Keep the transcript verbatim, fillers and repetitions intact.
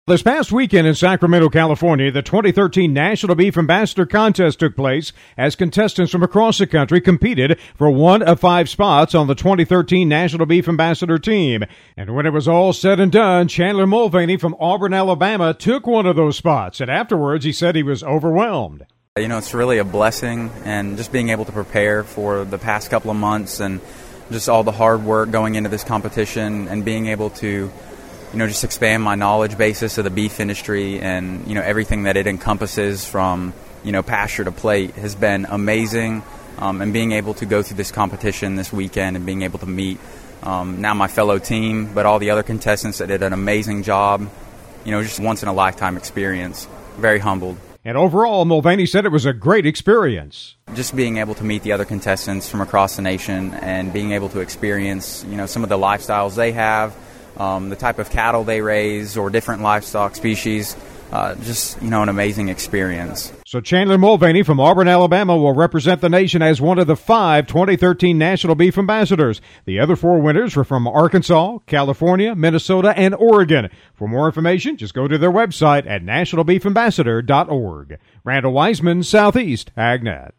This past weekend in Sacramento, California, the twenty thirteen National Beef Ambassador Contest took place as contestants from across the country competed for one of five spots on the twenty thirteen National Beef Ambassador team. And when it was all said and done, Chandler Mulvaney from Auburn, Alabama, took one of those spots. And afterwards, he said he was overwhelmed. You know, it's really a blessing, and just being able to prepare for the past couple of months and just all the hard work going into this competition and being able to you know, just expand my knowledge basis of the beef industry and, you know, everything that it encompasses from, you know, pasture to plate has been amazing. Um, and being able to go through this competition this weekend and being able to meet um, now my fellow team, but all the other contestants that did an amazing job, you know, just once in a lifetime experience. Very humbled. And overall, Mulvaney said it was a great experience. Just being able to meet the other contestants from across the nation and being able to experience, you know, some of the lifestyles they have, Um, the type of cattle they raise or different livestock species, uh, just, you know, an amazing experience. So Chandler Mulvaney from Auburn, Alabama will represent the nation as one of the five twenty thirteen National Beef Ambassadors. The other four winners were from Arkansas, California, Minnesota, and Oregon. For more information, just go to their website at national beef ambassador dot org. Randall Wiseman, Southeast AgNet.